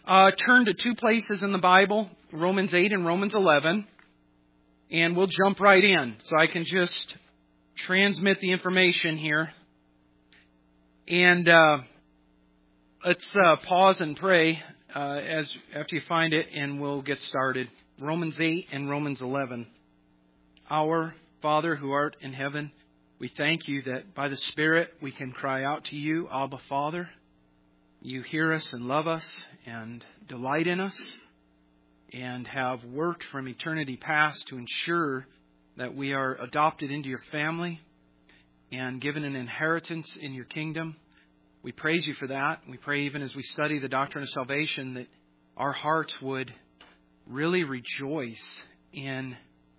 turn to two places in the Bible, Romans 8 and Romans 11, and we'll jump right in. So I can just transmit the information here. And let's pause and pray after you find it, and we'll get started. Romans 8 and Romans 11. Our Father who art in heaven, we thank you that by the Spirit we can cry out to you, Abba, Father. You hear us and love us and delight in us and have worked from eternity past to ensure that we are adopted into your family and given an inheritance in your kingdom. We praise you for that. We pray even as we study the doctrine of salvation that our hearts would really rejoice in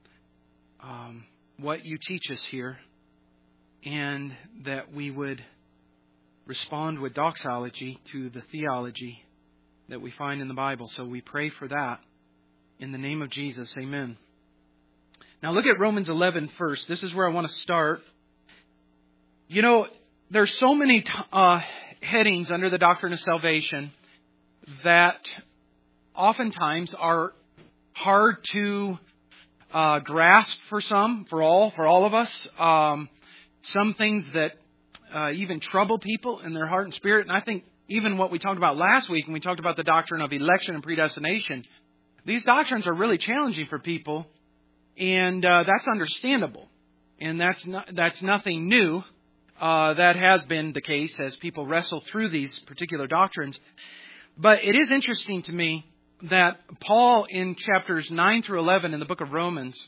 what you teach us here, and that we would respond with doxology to the theology that we find in the Bible. So we pray for that in the name of Jesus. Amen. Now look at Romans 11 first. This is where I want to start. You know, there's so many headings under the doctrine of salvation that oftentimes are hard to grasp for some, for all of us. Some things that even trouble people in their heart and spirit. And I think even what we talked about last week when we talked about the doctrine of election and predestination, these doctrines are really challenging for people, and that's understandable. And that's nothing new. That has been the case as people wrestle through these particular doctrines. But it is interesting to me that Paul in chapters 9 through 11 in the book of Romans,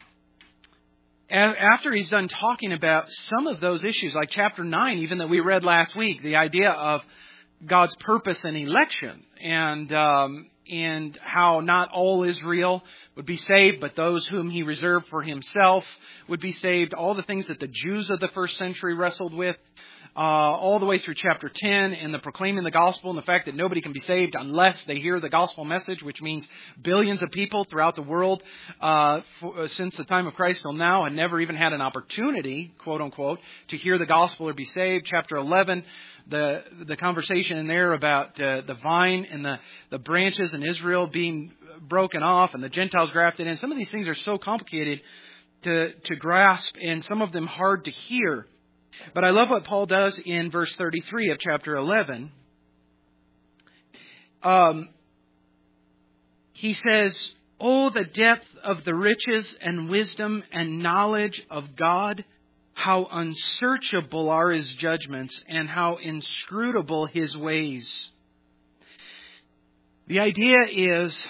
after he's done talking about some of those issues, like chapter 9, even that we read last week, the idea of God's purpose and election, and how not all Israel would be saved, but those whom he reserved for himself would be saved, all the things that the Jews of the first century wrestled with, all the way through chapter 10, and the proclaiming the gospel and the fact that nobody can be saved unless they hear the gospel message, which means billions of people throughout the world since the time of Christ till now had never even had an opportunity, quote unquote, to hear the gospel or be saved. Chapter 11, the conversation in there about the vine and the branches in Israel being broken off and the Gentiles grafted in. Some of these things are so complicated to grasp, and some of them hard to hear. But I love what Paul does in verse 33 of chapter 11. He says, "Oh, the depth of the riches and wisdom and knowledge of God! How unsearchable are His judgments and how inscrutable His ways." The idea is,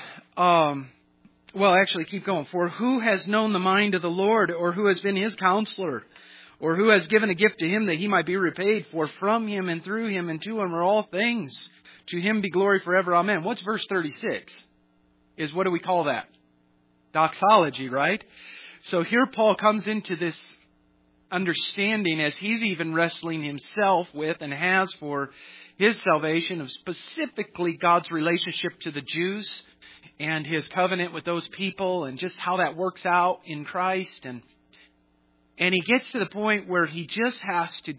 keep going. "For who has known the mind of the Lord, or who has been His counselor? Or who has given a gift to Him that He might be repaid? For from Him and through Him and to Him are all things. To Him be glory forever. Amen." What's verse 36? What do we call that? Doxology, right? So here Paul comes into this understanding, as he's even wrestling himself with and has for his salvation, of specifically God's relationship to the Jews and His covenant with those people and just how that works out in Christ. And he gets to the point where he just has to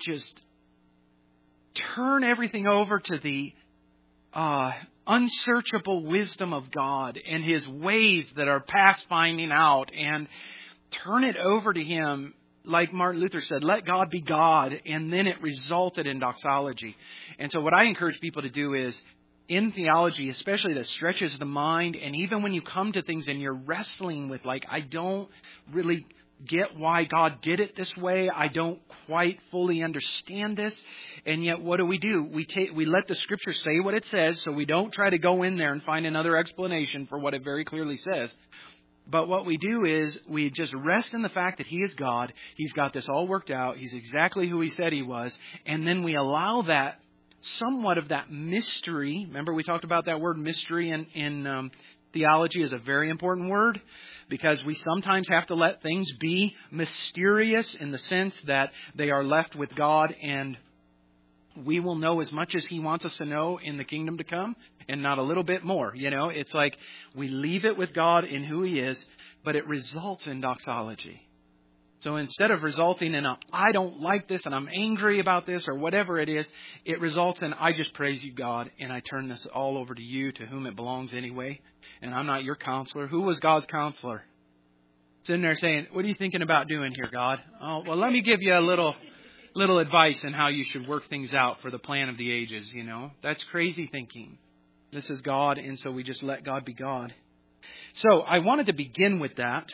turn everything over to the unsearchable wisdom of God and His ways that are past finding out, and turn it over to Him. Like Martin Luther said, let God be God, and then it resulted in doxology. And so what I encourage people to do is, in theology, especially that stretches the mind, and even when you come to things and you're wrestling with, I don't really get why God did it this way. I don't quite fully understand this. And yet what do? We let the Scripture say what it says, so we don't try to go in there and find another explanation for what it very clearly says. But what we do is we just rest in the fact that He is God. He's got this all worked out. He's exactly who He said He was. And then we allow that, somewhat of that mystery. Remember we talked about that word mystery in theology is a very important word, because we sometimes have to let things be mysterious in the sense that they are left with God, and we will know as much as He wants us to know in the kingdom to come, and not a little bit more. You know, it's like we leave it with God in who He is, but it results in doxology. So instead of resulting in I don't like this and I'm angry about this or whatever it is, it results in I just praise you, God, and I turn this all over to you, to whom it belongs anyway. And I'm not your counselor. Who was God's counselor? Sitting there saying, what are you thinking about doing here, God? Oh, well, let me give you a little advice on how you should work things out for the plan of the ages, you know. That's crazy thinking. This is God, and so we just let God be God. So I wanted to begin with that.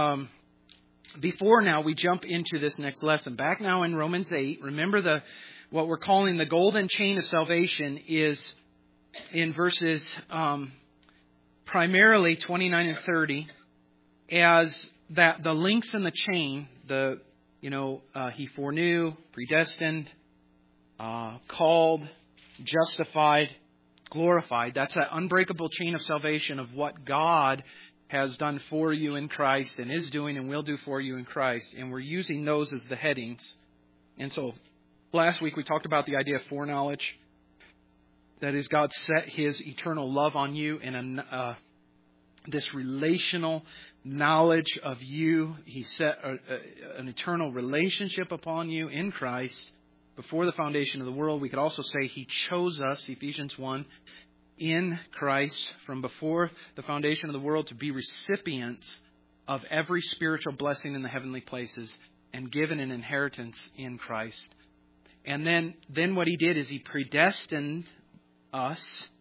Before now we jump into this next lesson. Back now in Romans 8, remember what we're calling the golden chain of salvation is in verses primarily 29 and 30, as that the links in the chain, he foreknew, predestined, called, justified, glorified. That's that unbreakable chain of salvation of what God has done for you in Christ and is doing and will do for you in Christ. And we're using those as the headings. And so last week we talked about the idea of foreknowledge. That is, God set His eternal love on you and this relational knowledge of you. He set an eternal relationship upon you in Christ before the foundation of the world. We could also say He chose us, Ephesians 1, in Christ from before the foundation of the world to be recipients of every spiritual blessing in the heavenly places and given an inheritance in Christ. And then what He did is He predestined us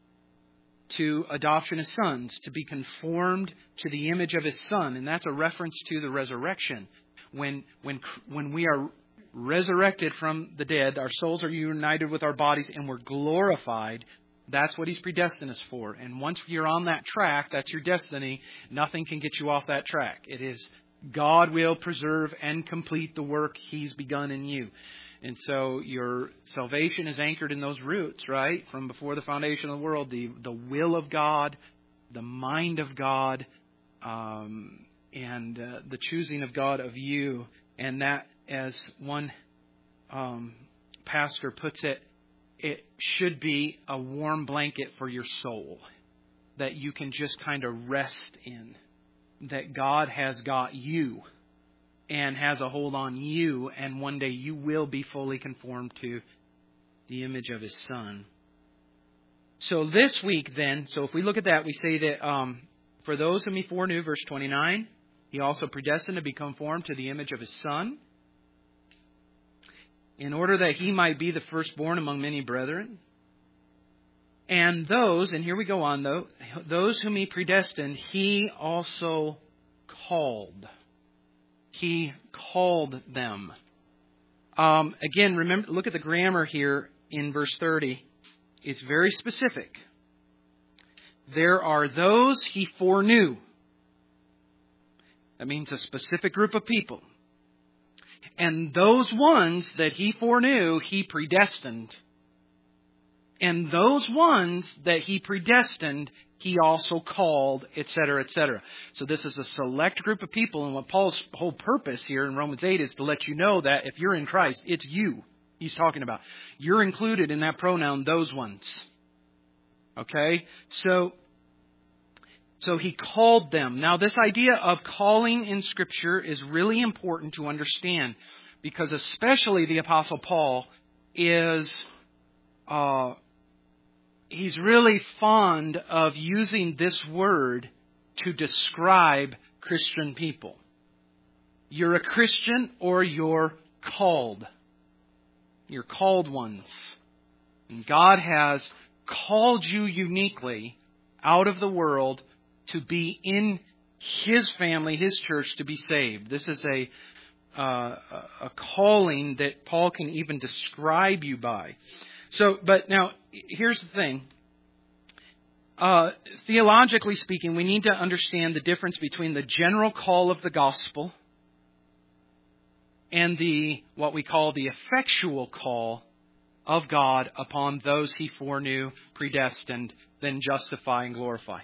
to adoption as sons, to be conformed to the image of His Son. And that's a reference to the resurrection. When we are resurrected from the dead, our souls are united with our bodies and we're glorified. That's what He's predestined us for. And once you're on that track, that's your destiny. Nothing can get you off that track. It is God will preserve and complete the work He's begun in you. And so your salvation is anchored in those roots, right? From before the foundation of the world, the will of God, the mind of God, and the choosing of God of you. And that, as one pastor puts it, it should be a warm blanket for your soul that you can just kind of rest in. That God has got you and has a hold on you, and one day you will be fully conformed to the image of His Son. So this week then, so if we look at that, we say that for those whom He foreknew, verse 29, He also predestined to be conformed to the image of His Son, in order that He might be the firstborn among many brethren. And those, and here we go on though, those whom He predestined, He also called. He called them. Again, remember, look at the grammar here in verse 30. It's very specific. There are those He foreknew. That means a specific group of people. And those ones that He foreknew, He predestined. And those ones that He predestined, He also called, etc., etc. So this is a select group of people. And what Paul's whole purpose here in Romans 8 is to let you know that if you're in Christ, it's you He's talking about. You're included in that pronoun, those ones. Okay? So He called them. Now, this idea of calling in Scripture is really important to understand, because especially the Apostle Paul is, he's really fond of using this word to describe Christian people. You're a Christian or you're called. You're called ones. And God has called you uniquely out of the world to be in His family, His church, to be saved. This is a calling that Paul can even describe you by. So, but now, here's the thing. Theologically speaking, we need to understand the difference between the general call of the gospel and what we call the effectual call of God upon those He foreknew, predestined, then justify and glorify.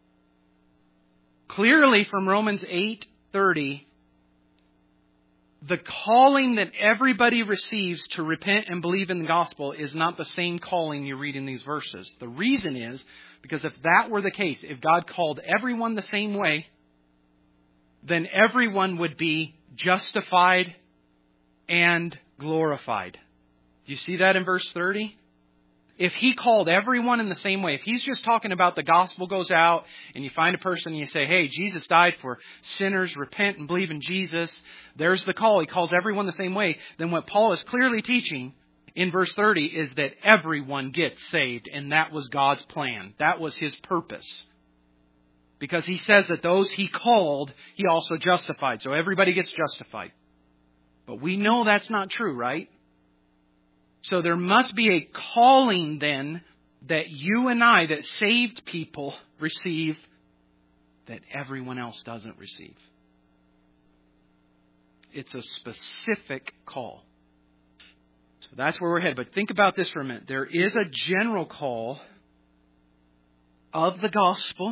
Clearly from Romans 8:30, the calling that everybody receives to repent and believe in the gospel is not the same calling you read in these verses. The reason is because if that were the case, if God called everyone the same way, then everyone would be justified, and glorified. Do you see that in verse 30? If He called everyone in the same way, if He's just talking about the gospel goes out and you find a person and you say, hey, Jesus died for sinners, repent and believe in Jesus, there's the call. He calls everyone the same way. Then what Paul is clearly teaching in verse 30 is that everyone gets saved, and that was God's plan. That was His purpose. Because He says that those He called, He also justified. So everybody gets justified. But we know that's not true, right? So there must be a calling then that you and I, that saved people, receive that everyone else doesn't receive. It's a specific call. So that's where we're headed. But think about this for a minute. There is a general call of the gospel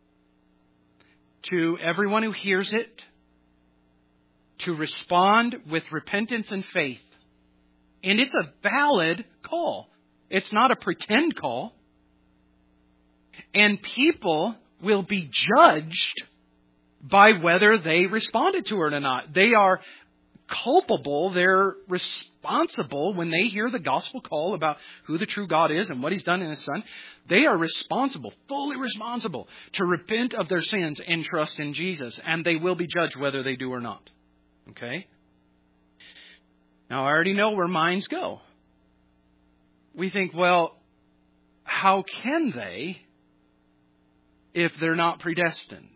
to everyone who hears it to respond with repentance and faith. And it's a valid call. It's not a pretend call. And people will be judged by whether they responded to it or not. They are culpable. They're responsible when they hear the gospel call about who the true God is and what He's done in His Son. They are responsible, fully responsible, to repent of their sins and trust in Jesus. And they will be judged whether they do or not. Okay? Now, I already know where minds go. We think, well, how can they if they're not predestined?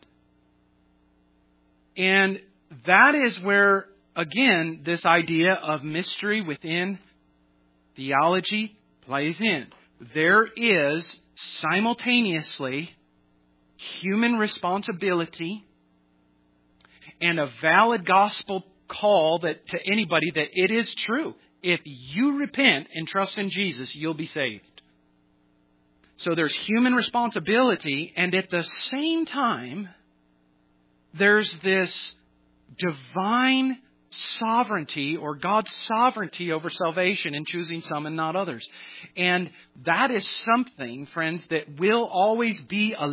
And that is where, again, this idea of mystery within theology plays in. There is simultaneously human responsibility and a valid gospel call that to anybody that it is true. If you repent and trust in Jesus, you'll be saved. So there's human responsibility, and at the same time, there's this divine sovereignty or God's sovereignty over salvation in choosing some and not others. And that is something, friends, that will always be cause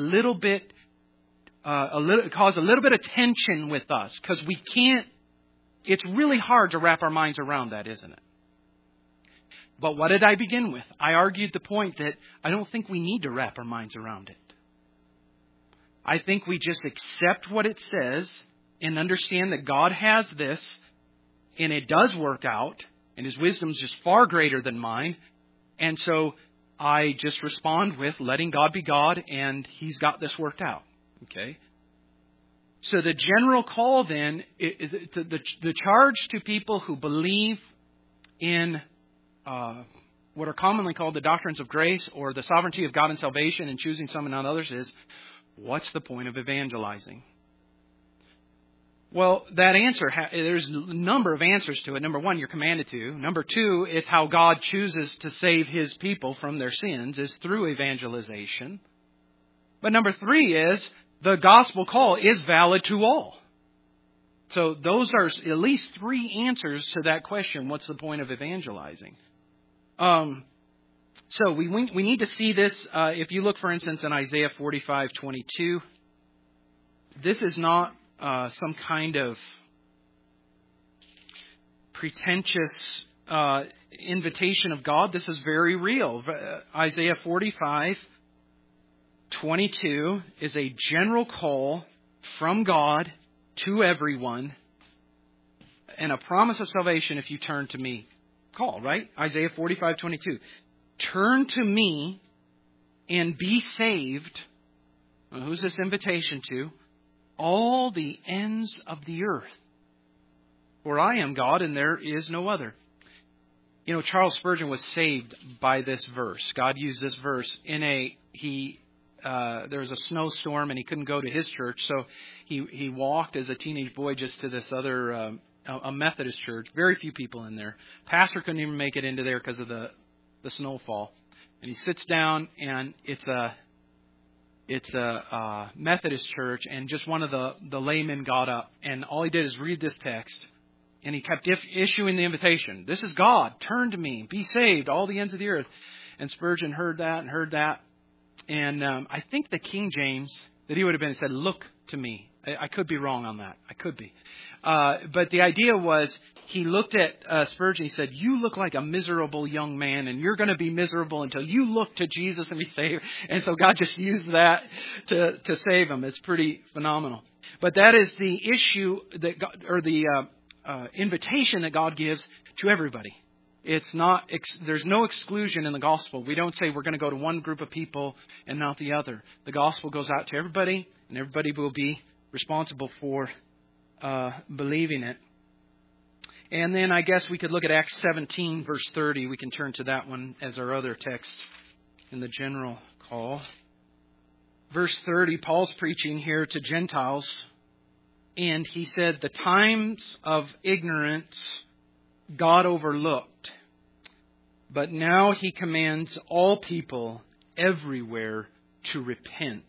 a little bit of tension with us, because we can't. It's really hard to wrap our minds around that, isn't it? But what did I begin with? I argued the point that I don't think we need to wrap our minds around it. I think we just accept what it says and understand that God has this, and it does work out, and His wisdom is just far greater than mine. And so I just respond with letting God be God, and He's got this worked out. Okay? So the general call then, the charge to people who believe in what are commonly called the doctrines of grace or the sovereignty of God in salvation and choosing some and not others is, what's the point of evangelizing? Well, that answer, there's a number of answers to it. Number one, you're commanded to. Number two, it's how God chooses to save His people from their sins is through evangelization. But number three is, the gospel call is valid to all. So those are at least three answers to that question. What's the point of evangelizing? So we need to see this. If you look, for instance, in Isaiah 45:22, this is not some kind of pretentious invitation of God. This is very real. Isaiah 45:22 is a general call from God to everyone and a promise of salvation if you turn to me. Call, right? Isaiah 45:22. Turn to me and be saved. Well, who's this invitation to? All the ends of the earth. For I am God and there is no other. You know, Charles Spurgeon was saved by this verse. God used this verse there was a snowstorm and he couldn't go to his church, so he walked as a teenage boy just to this other a Methodist church. Very few people in there. Pastor couldn't even make it into there because of the snowfall. And he sits down, and it's a Methodist church, and just one of the laymen got up, and all he did is read this text, and he kept issuing the invitation. This is God. Turn to me. Be saved, all the ends of the earth. And Spurgeon heard that. And I think the King James that he would have been said, look to me. I could be wrong on that. I could be. But the idea was he looked at Spurgeon. He said, you look like a miserable young man, and you're going to be miserable until you look to Jesus and be saved. And so God just used that to save him. It's pretty phenomenal. But that is the issue that God, or the invitation that God gives to everybody. It's not. There's no exclusion in the gospel. We don't say we're going to go to one group of people and not the other. The gospel goes out to everybody, and everybody will be responsible for believing it. And then I guess we could look at Acts 17, verse 30. We can turn to that one as our other text in the general call. Verse 30, Paul's preaching here to Gentiles. And he said, the times of ignorance God overlooked. But now he commands all people everywhere to repent,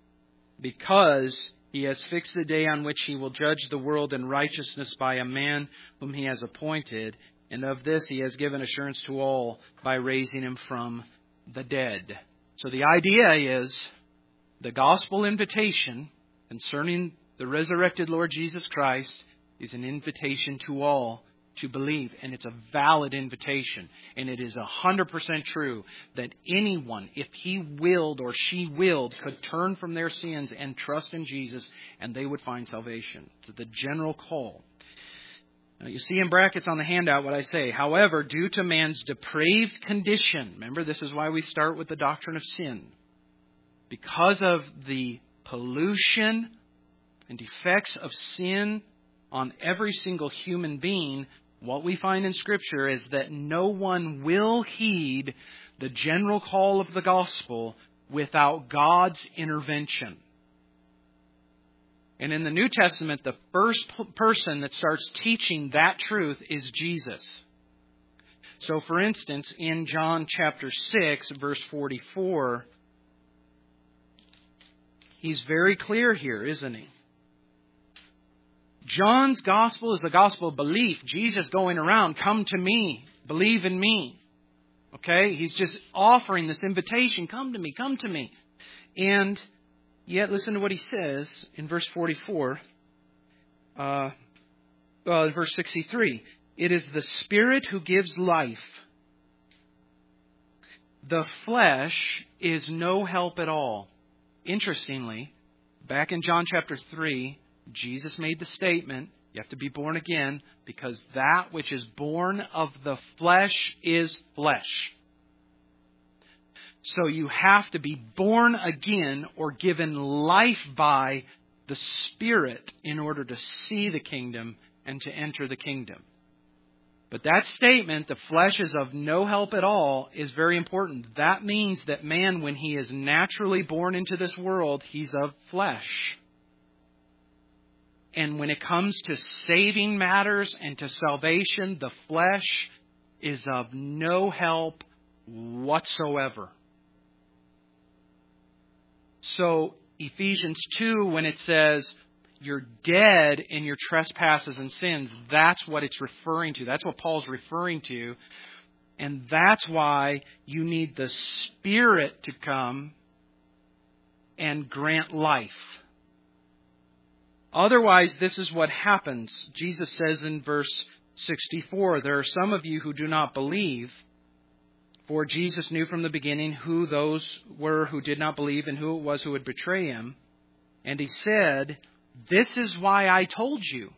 because he has fixed the day on which he will judge the world in righteousness by a man whom he has appointed. And of this he has given assurance to all by raising him from the dead. So the idea is the gospel invitation concerning the resurrected Lord Jesus Christ is an invitation to all to believe. And it's a valid invitation. And it is 100% true that anyone, if he willed or she willed, could turn from their sins and trust in Jesus, and they would find salvation. It's the general call. Now, you see in brackets on the handout what I say. However, due to man's depraved condition, remember this is why we start with the doctrine of sin. Because of the pollution and effects of sin on every single human being, what we find in Scripture is that no one will heed the general call of the gospel without God's intervention. And in the New Testament, the first person that starts teaching that truth is Jesus. So, for instance, in John chapter 6, verse 44, he's very clear here, isn't he? John's gospel is the gospel of belief. Jesus going around, come to me, believe in me. Okay? He's just offering this invitation, come to me, come to me. And yet, listen to what he says in verse 44. In verse 63. It is the Spirit who gives life. The flesh is no help at all. Interestingly, back in John chapter 3, Jesus made the statement, you have to be born again, because that which is born of the flesh is flesh. So you have to be born again or given life by the Spirit in order to see the kingdom and to enter the kingdom. But that statement, the flesh is of no help at all, is very important. That means that man, when he is naturally born into this world, he's of flesh. And when it comes to saving matters and to salvation, the flesh is of no help whatsoever. So Ephesians 2, when it says you're dead in your trespasses and sins, that's what it's referring to. That's what Paul's referring to. And that's why you need the Spirit to come and grant life. Otherwise, this is what happens. Jesus says in verse 64, there are some of you who do not believe, for Jesus knew from the beginning who those were who did not believe and who it was who would betray him. And he said, this is why I told you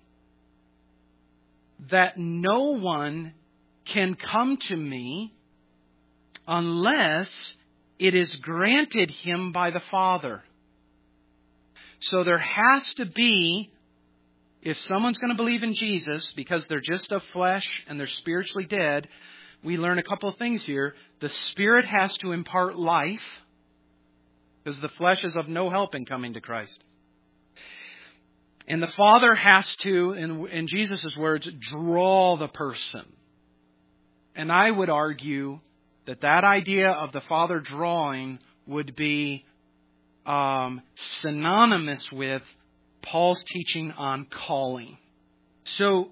that no one can come to me unless it is granted him by the Father. So there has to be, if someone's going to believe in Jesus because they're just of flesh and they're spiritually dead, we learn a couple of things here. The Spirit has to impart life because the flesh is of no help in coming to Christ. And the Father has to, in Jesus' words, draw the person. And I would argue that that idea of the Father drawing would be synonymous with Paul's teaching on calling. So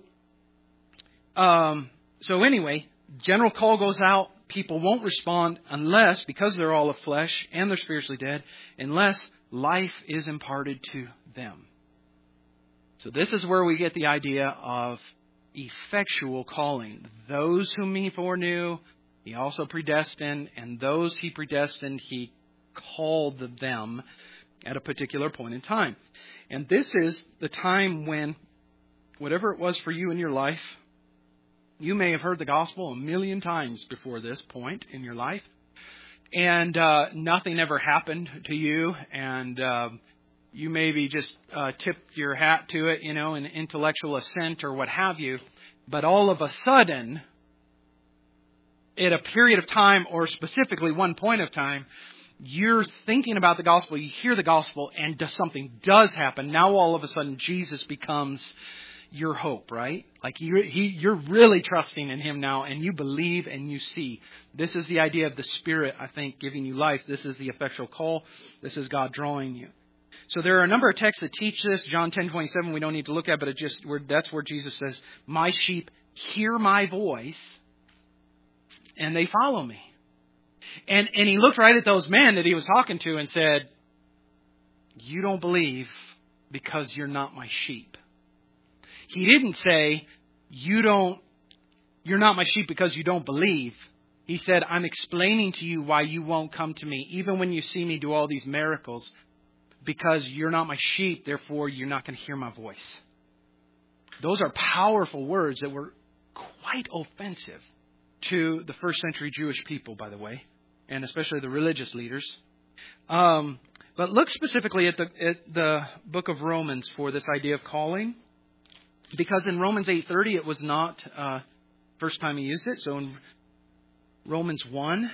anyway, general call goes out. People won't respond unless, because they're all of flesh and they're spiritually dead, unless life is imparted to them. So this is where we get the idea of effectual calling. Those whom He foreknew, He also predestined, and those He predestined, He called them at a particular point in time. And this is the time when, whatever it was for you in your life, you may have heard the gospel 1,000,000 times before this point in your life, and nothing ever happened to you, and you maybe just tipped your hat to it, in intellectual assent or what have you. But all of a sudden, at a period of time, or specifically one point of time, you're thinking about the gospel, you hear the gospel, and something does happen. Now all of a sudden, Jesus becomes your hope, right? Like you're really trusting in Him now, and you believe and you see. This is the idea of the Spirit, I think, giving you life. This is the effectual call. This is God drawing you. So there are a number of texts that teach this. John 10:27 we don't need to look at, but that's where Jesus says, "My sheep hear my voice, and they follow me." And He looked right at those men that He was talking to and said, "You don't believe because you're not my sheep." He didn't say, you're not my sheep because you don't believe. He said, I'm explaining to you why you won't come to me, even when you see me do all these miracles, because you're not my sheep, therefore you're not going to hear my voice. Those are powerful words that were quite offensive to the first century Jewish people, by the way, and especially the religious leaders. But look specifically at the book of Romans for this idea of calling. Because in Romans 8:30, it was not first time he used it. So in Romans 1,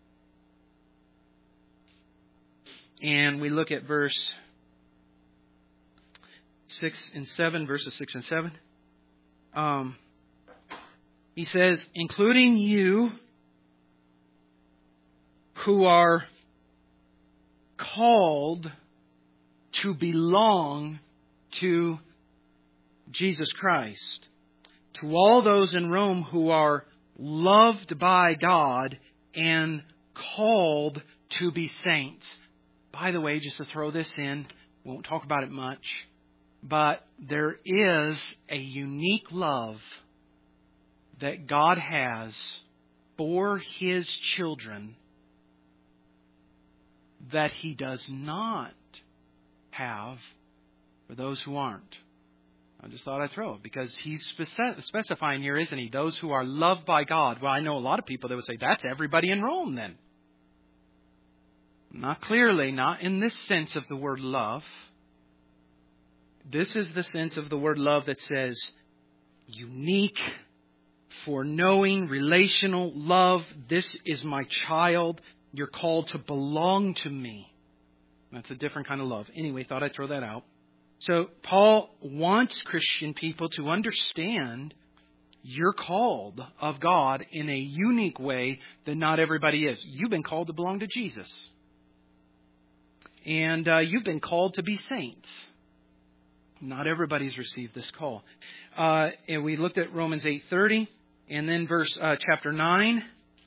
and we look at verse 6 and 7, verses 6 and 7. He says, including you who are called to belong to Jesus Christ, to all those in Rome who are loved by God and called to be saints. By the way, just to throw this in, we won't talk about it much, but there is a unique love that God has for His children that He does not have for those who aren't. I just thought I'd throw it because He's specifying here, isn't He? Those who are loved by God. Well, I know a lot of people that would say, that's everybody in Rome then. Not clearly, not in this sense of the word love. This is the sense of the word love that says unique, foreknowing, relational love. This is my child. You're called to belong to me. That's a different kind of love. Anyway, thought I'd throw that out. So Paul wants Christian people to understand you're called of God in a unique way that not everybody is. You've been called to belong to Jesus. And you've been called to be saints. Not everybody's received this call. And we looked at Romans 8:30 and then chapter 9,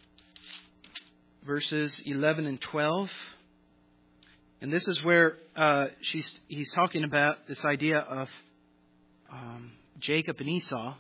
verses 11 and 12. And this is where he's talking about this idea of Jacob and Esau.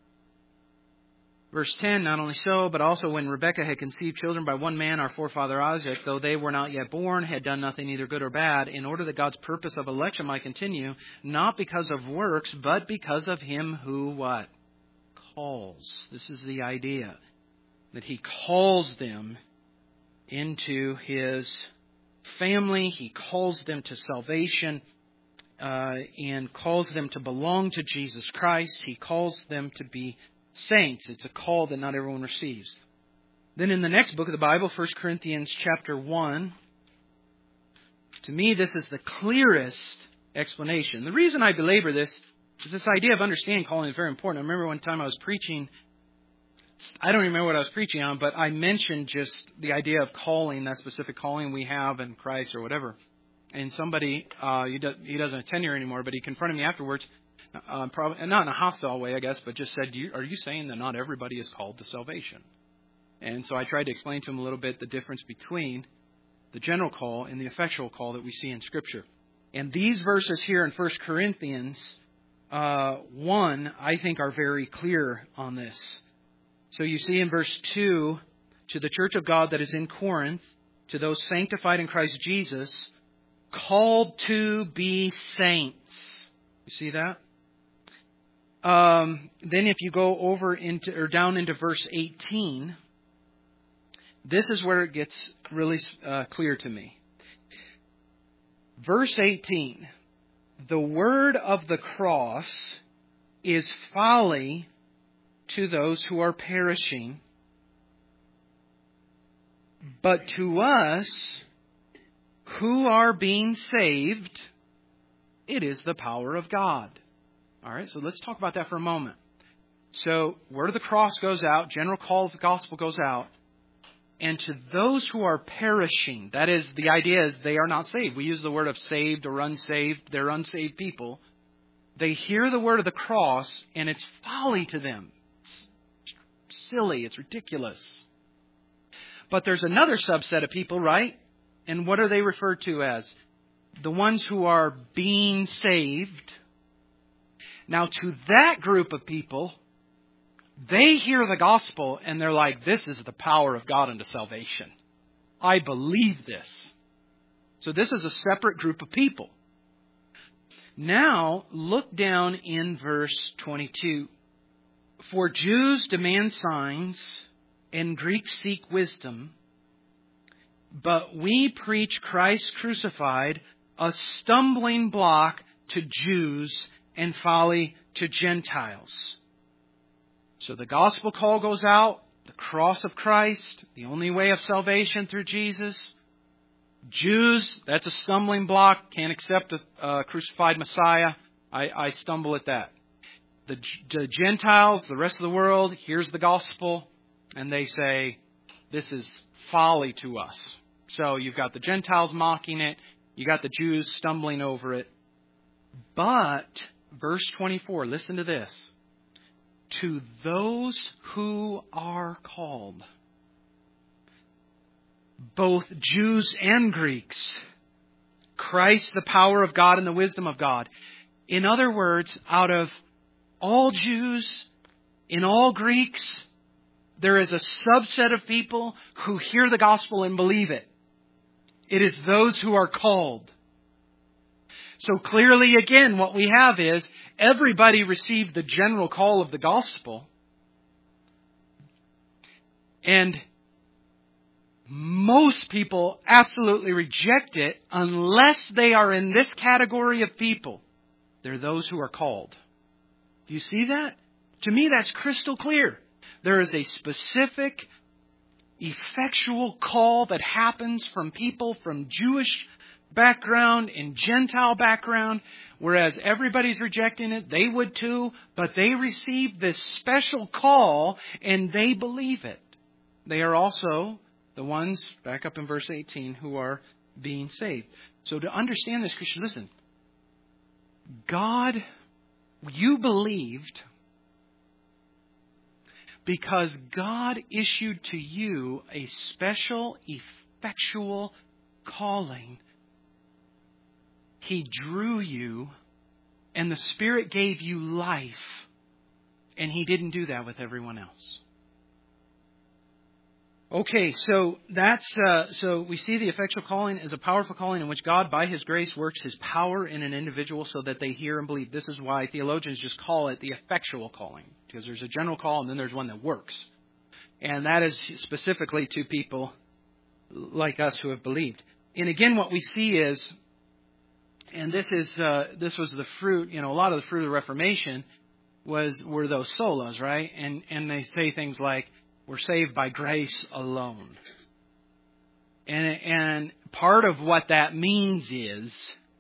Verse 10, not only so, but also when Rebekah had conceived children by one man, our forefather Isaac, though they were not yet born, had done nothing either good or bad, in order that God's purpose of election might continue, not because of works, but because of Him who what? Calls. This is the idea, that He calls them into His family. He calls them to salvation and calls them to belong to Jesus Christ. He calls them to be saints. It's a call that not everyone receives. Then in the next book of the Bible, 1 Corinthians chapter 1, to me this is the clearest explanation. The reason I belabor this is this idea of understanding calling is very important. I remember one time I was preaching, I don't remember what I was preaching on, but I mentioned just the idea of calling, that specific calling we have in Christ or whatever. And somebody, he doesn't attend here anymore, but he confronted me afterwards, probably not in a hostile way, I guess, but just said, are you saying that not everybody is called to salvation? And so I tried to explain to him a little bit the difference between the general call and the effectual call that we see in Scripture. And these verses here in 1 Corinthians 1, I think, are very clear on this. So you see in verse 2, to the church of God that is in Corinth, to those sanctified in Christ Jesus, called to be saints. You see that? Then if you go over down into verse 18, this is where it gets really clear to me. Verse 18, the word of the cross is folly to those who are perishing, but to us who are being saved, it is the power of God. All right, so let's talk about that for a moment. So, word of the cross goes out, general call of the gospel goes out, and to those who are perishing, that is, the idea is they are not saved. We use the word of saved or unsaved. They're unsaved people. They hear the word of the cross, and it's folly to them. It's silly. It's ridiculous. But there's another subset of people, right? And what are they referred to as? The ones who are being saved. Now, to that group of people, they hear the gospel and they're like, this is the power of God unto salvation. I believe this. So this is a separate group of people. Now, look down in verse 22. For Jews demand signs and Greeks seek wisdom, but we preach Christ crucified, a stumbling block to Jews and folly to Gentiles. So the gospel call goes out, the cross of Christ, the only way of salvation through Jesus. Jews, that's a stumbling block, can't accept a crucified Messiah. I stumble at that. The Gentiles, the rest of the world, hears the gospel, and they say, this is folly to us. So you've got the Gentiles mocking it, you got the Jews stumbling over it. But, verse 24, listen to this. To those who are called, both Jews and Greeks, Christ, the power of God and the wisdom of God. In other words, out of all Jews, in all Greeks, there is a subset of people who hear the gospel and believe it. It is those who are called. So clearly, again, what we have is everybody received the general call of the gospel. And most people absolutely reject it unless they are in this category of people. They're those who are called. Do you see that? To me, that's crystal clear. There is a specific, effectual call that happens from people from Jewish background and Gentile background, whereas everybody's rejecting it. They would too, but they receive this special call and they believe it. They are also the ones, back up in verse 18, who are being saved. So to understand this, Christian, listen. God, you believed because God issued to you a special, effectual calling. He drew you, and the Spirit gave you life, and He didn't do that with everyone else. Okay, so so we see the effectual calling as a powerful calling in which God, by His grace, works His power in an individual so that they hear and believe. This is why theologians just call it the effectual calling, because there's a general call and then there's one that works. And that is specifically to people like us who have believed. And again, what we see is, and this was the fruit, a lot of the fruit of the Reformation were those solas, right? And they say things like, we're saved by grace alone. And part of what that means is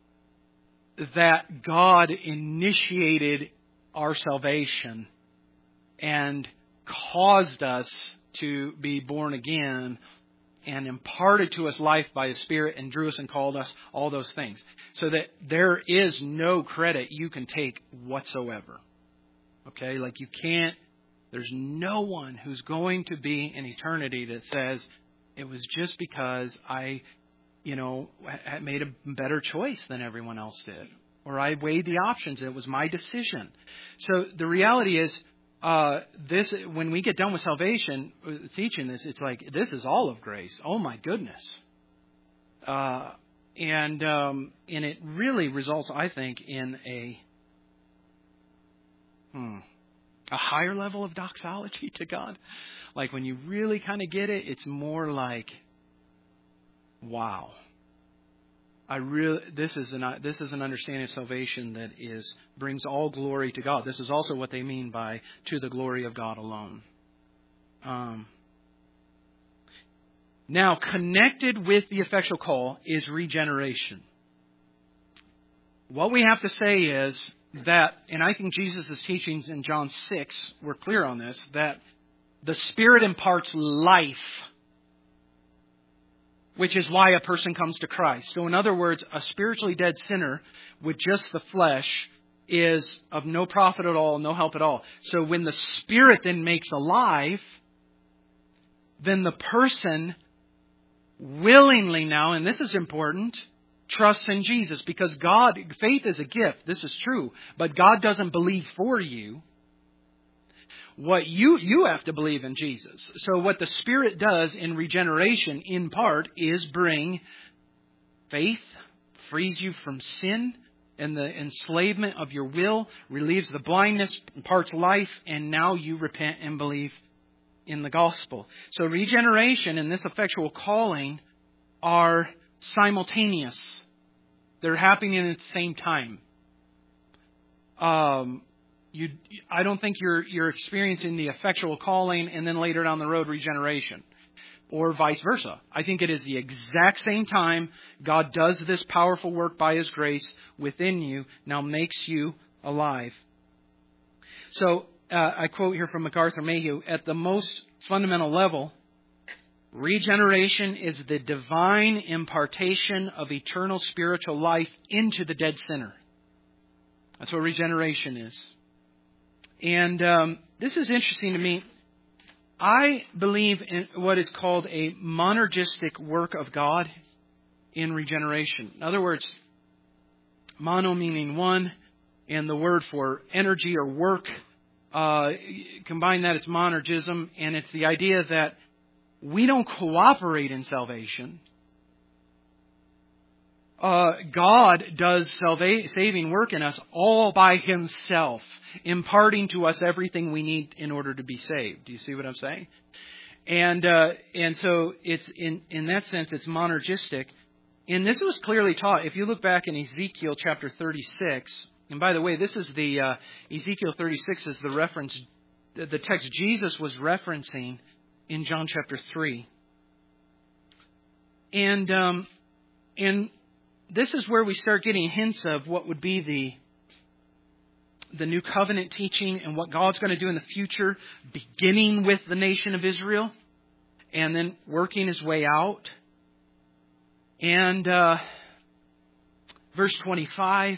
that God initiated our salvation and caused us to be born again and imparted to us life by His Spirit and drew us and called us, all those things. So that there is no credit you can take whatsoever. Okay? Like you can't, there's no one who's going to be in eternity that says, it was just because I made a better choice than everyone else did. Or I weighed the options and it was my decision. So the reality is, when we get done with salvation, teaching this, it's like, this is all of grace. Oh my goodness. And it really results, I think, in a higher level of doxology to God. Like when you really kind of get it, it's more like, wow. This is an understanding of salvation that brings all glory to God. This is also what they mean by to the glory of God alone. Now, connected with the effectual call is regeneration. What we have to say is that, and I think Jesus' teachings in John 6 were clear on this, that the Spirit imparts life, which is why a person comes to Christ. So in other words, a spiritually dead sinner with just the flesh is of no profit at all, no help at all. So when the Spirit then makes alive, then the person willingly now, and this is important, trusts in Jesus. Because faith is a gift, this is true, but God doesn't believe for you. What you have to believe in Jesus. So what the Spirit does in regeneration, in part, is bring faith, frees you from sin and the enslavement of your will, relieves the blindness, imparts life, and now you repent and believe in the gospel. So regeneration and this effectual calling are simultaneous. They're happening at the same time. I don't think you're experiencing the effectual calling and then later down the road regeneration, or vice versa. I think it is the exact same time God does this powerful work by His grace within you, now makes you alive. So I quote here from MacArthur Mayhew, at the most fundamental level, regeneration is the divine impartation of eternal spiritual life into the dead sinner. That's what regeneration is. And this is interesting to me. I believe in what is called a monergistic work of God in regeneration. In other words, mono meaning one, and the word for energy or work, combine that, it's monergism, and it's the idea that we don't cooperate in salvation. God does saving work in us all by Himself, imparting to us everything we need in order to be saved. Do you see what I'm saying? And so it's in that sense it's monergistic. And this was clearly taught. If you look back in Ezekiel chapter 36, and by the way, this is the Ezekiel 36 is the reference, the text Jesus was referencing in John chapter 3. And this is where we start getting hints of what would be the new covenant teaching and what God's going to do in the future, beginning with the nation of Israel and then working His way out. And verse 25,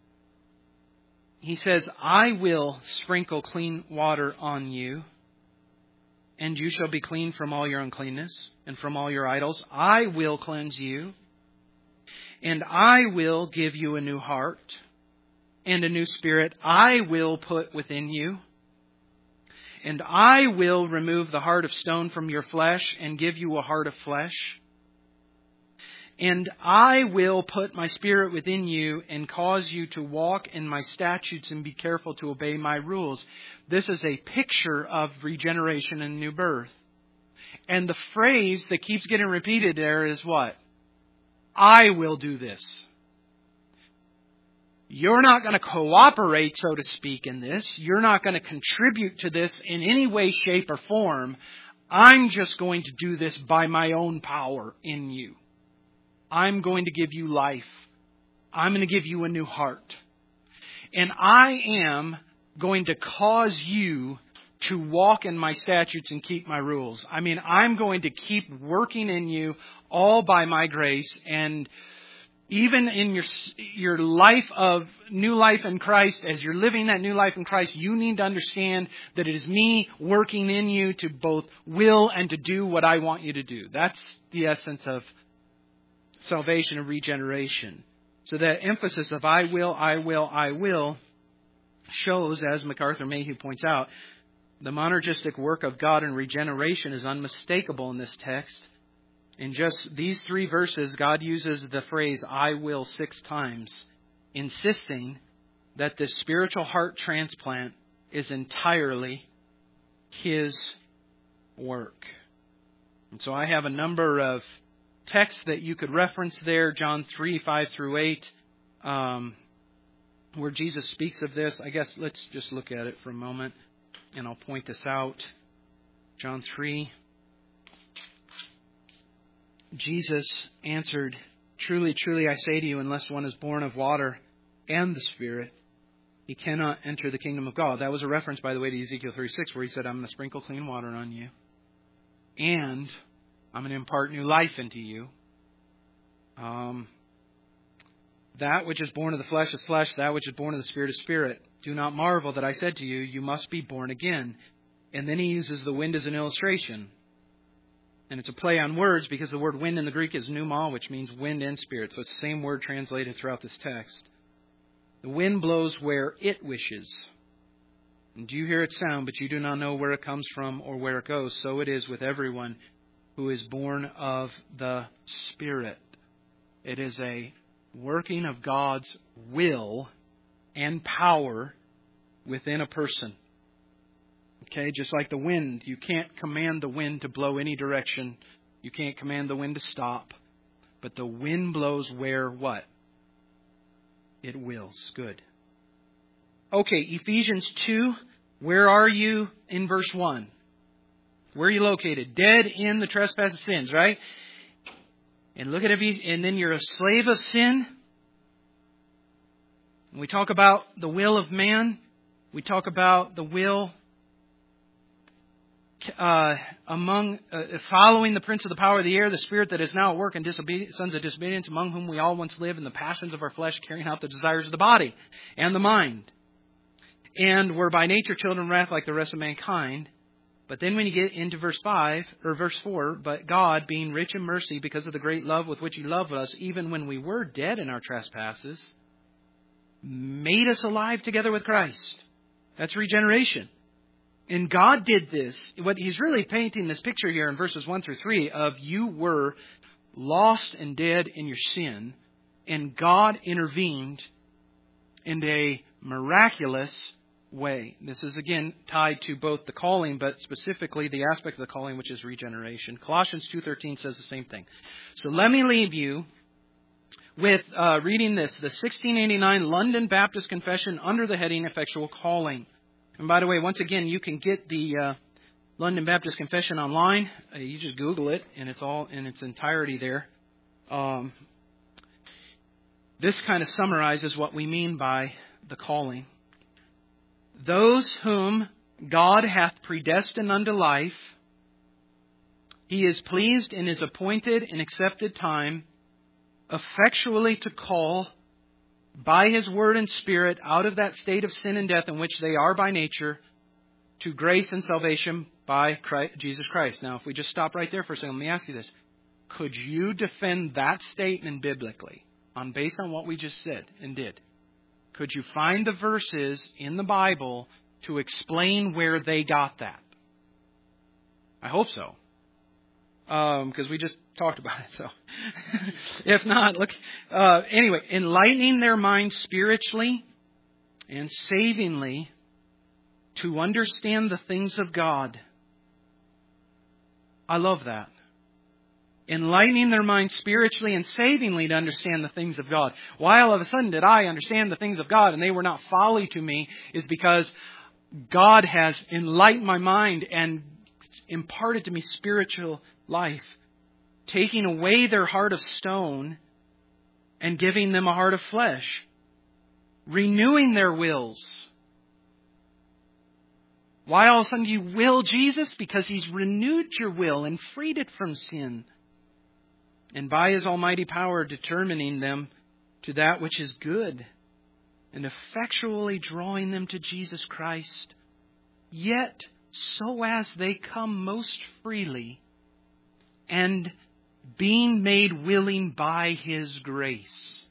He says, I will sprinkle clean water on you, and you shall be clean from all your uncleanness and from all your idols. I will cleanse you. And I will give you a new heart and a new spirit I will put within you. And I will remove the heart of stone from your flesh and give you a heart of flesh. And I will put my spirit within you and cause you to walk in my statutes and be careful to obey my rules. This is a picture of regeneration and new birth. And the phrase that keeps getting repeated there is what? I will do this. You're not going to cooperate, so to speak, in this. You're not going to contribute to this in any way, shape, or form. I'm just going to do this by my own power in you. I'm going to give you life. I'm going to give you a new heart. And I am going to cause you to walk in my statutes and keep my rules. I mean, I'm going to keep working in you all by my grace. And even in your life of new life in Christ, as you're living that new life in Christ, you need to understand that it is me working in you to both will and to do what I want you to do. That's the essence of salvation and regeneration. So that emphasis of I will shows, as MacArthur Mayhew points out, the monergistic work of God in regeneration is unmistakable in this text. In just these 3 verses, God uses the phrase I will 6 times, insisting that this spiritual heart transplant is entirely His work. And so I have a number of texts that you could reference there, John 3, 5 through 8, where Jesus speaks of this. I guess let's just look at it for a moment, and I'll point this out. John 3. Jesus answered, "Truly, truly, I say to you, unless one is born of water and the Spirit, he cannot enter the kingdom of God." That was a reference, by the way, to Ezekiel 36, where he said, I'm going to sprinkle clean water on you, and I'm going to impart new life into you. That which is born of the flesh is flesh, that which is born of the Spirit is spirit. Do not marvel that I said to you, you must be born again. And then he uses the wind as an illustration. And it's a play on words because the word wind in the Greek is pneuma, which means wind and spirit. So it's the same word translated throughout this text. The wind blows where it wishes. And you hear its sound, but you do not know where it comes from or where it goes. So it is with everyone who is born of the Spirit. It is a working of God's will and power within a person. Okay, just like the wind. You can't command the wind to blow any direction. You can't command the wind to stop. But the wind blows where what? It wills. Good. Okay, Ephesians 2. Where are you in verse 1? Where are you located? Dead in the trespass of sins, right? And look at Ephesians, and then you're a slave of sin. And we talk about the will of man. We talk about the will following the prince of the power of the air, the spirit that is now at work in sons of disobedience, among whom we all once lived in the passions of our flesh, carrying out the desires of the body and the mind. And we're by nature children of wrath like the rest of mankind. But then when you get into verse 4, but God, being rich in mercy because of the great love with which He loved us, even when we were dead in our trespasses, made us alive together with Christ. That's regeneration. And God did this. What He's really painting this picture here in verses 1 through 3 of you were lost and dead in your sin, and God intervened in a miraculous way. This is again tied to both the calling, but specifically the aspect of the calling, which is regeneration. Colossians 2:13 says the same thing. So let me leave you with reading this, the 1689 London Baptist Confession under the heading Effectual Calling. And by the way, once again, you can get the London Baptist Confession online. You just Google it, and it's all in its entirety there. This kind of summarizes what we mean by the calling. Those whom God hath predestined unto life, He is pleased in His appointed and accepted time effectually to call by His word and Spirit out of that state of sin and death in which they are by nature to grace and salvation by Jesus Christ. Now, if we just stop right there for a second, let me ask you this. Could you defend that statement biblically based on what we just said and did? Could you find the verses in the Bible to explain where they got that? I hope so. Because we just talked about it. So, if not, look. Anyway, enlightening their minds spiritually and savingly to understand the things of God. I love that. Enlightening their minds spiritually and savingly to understand the things of God. Why all of a sudden did I understand the things of God and they were not folly to me is because God has enlightened my mind and imparted to me spiritual life, taking away their heart of stone and giving them a heart of flesh, renewing their wills. Why all of a sudden do you will Jesus? Because He's renewed your will and freed it from sin. And by His almighty power determining them to that which is good and effectually drawing them to Jesus Christ, yet so as they come most freely and being made willing by His grace.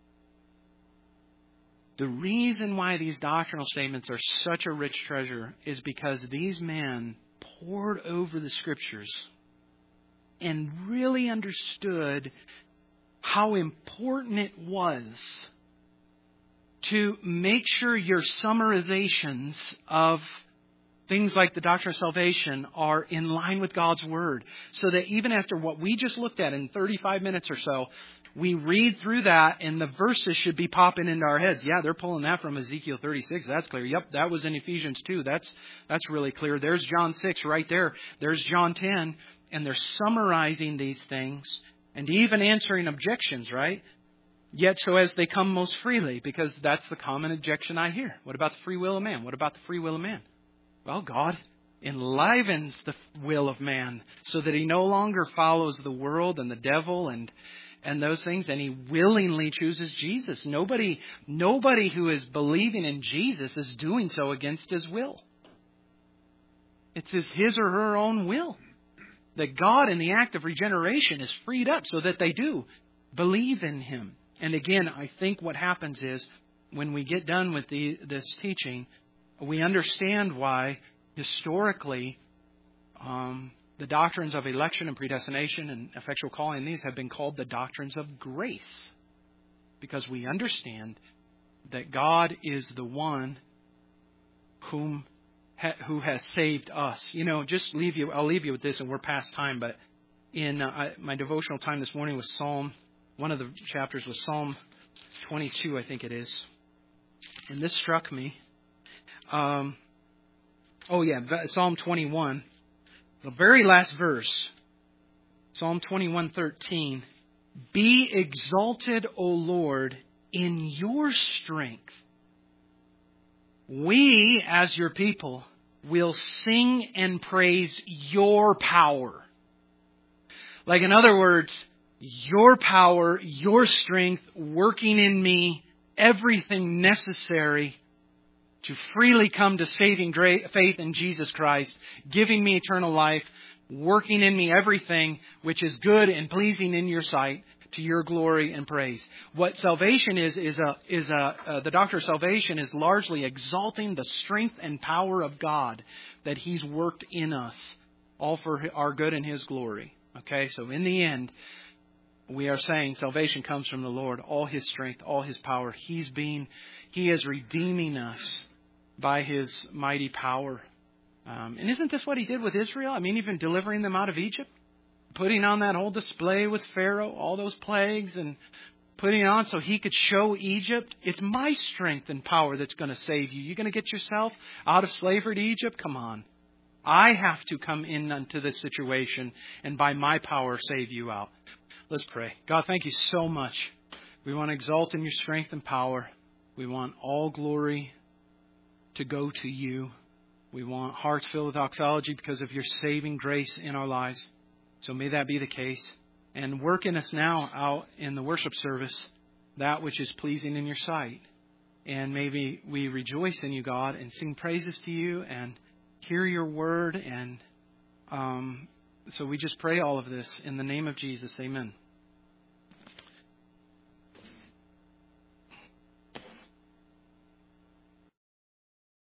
The reason why these doctrinal statements are such a rich treasure is because these men pored over the Scriptures and really understood how important it was to make sure your summarizations of things like the doctrine of salvation are in line with God's Word. So that even after what we just looked at in 35 minutes or so, we read through that and the verses should be popping into our heads. Yeah, they're pulling that from Ezekiel 36. That's clear. Yep, that was in Ephesians 2. That's really clear. There's John 6 right there. There's John 10. And they're summarizing these things and even answering objections, right? Yet so as they come most freely, because that's the common objection I hear. What about the free will of man? What about the free will of man? Well, God enlivens the will of man so that he no longer follows the world and the devil and those things, and he willingly chooses Jesus. Nobody who is believing in Jesus is doing so against his will. It's his or her own will. That God in the act of regeneration is freed up so that they do believe in Him. And again, I think what happens is when we get done with this teaching, we understand why historically the doctrines of election and predestination and effectual calling, these have been called the doctrines of grace. Because we understand that God is the one who has saved us. You know, I'll leave you with this, and we're past time, but in my devotional time this morning was one of the chapters was Psalm 22, I think it is. And this struck me. Psalm 21. The very last verse, Psalm 21:13. Be exalted, O Lord, in your strength. We, as your people, will sing and praise your power. Like, in other words, your power, your strength working in me, everything necessary to freely come to saving faith in Jesus Christ, giving me eternal life, working in me everything which is good and pleasing in your sight, to your glory and praise. What salvation is the doctrine of salvation is largely exalting the strength and power of God that He's worked in us, all for our good and His glory. Okay, so in the end, we are saying salvation comes from the Lord, all His strength, all His power. He is redeeming us by His mighty power. And isn't this what He did with Israel? I mean, even delivering them out of Egypt? Putting on that whole display with Pharaoh, all those plagues, and putting it on so he could show Egypt, it's my strength and power that's going to save you. You're going to get yourself out of slavery to Egypt? Come on. I have to come into this situation and by my power save you out. Let's pray. God, thank you so much. We want to exalt in your strength and power. We want all glory to go to you. We want hearts filled with doxology because of your saving grace in our lives. So may that be the case. And work in us now out in the worship service that which is pleasing in your sight. And maybe we rejoice in you, God, and sing praises to you and hear your word. And so we just pray all of this in the name of Jesus. Amen.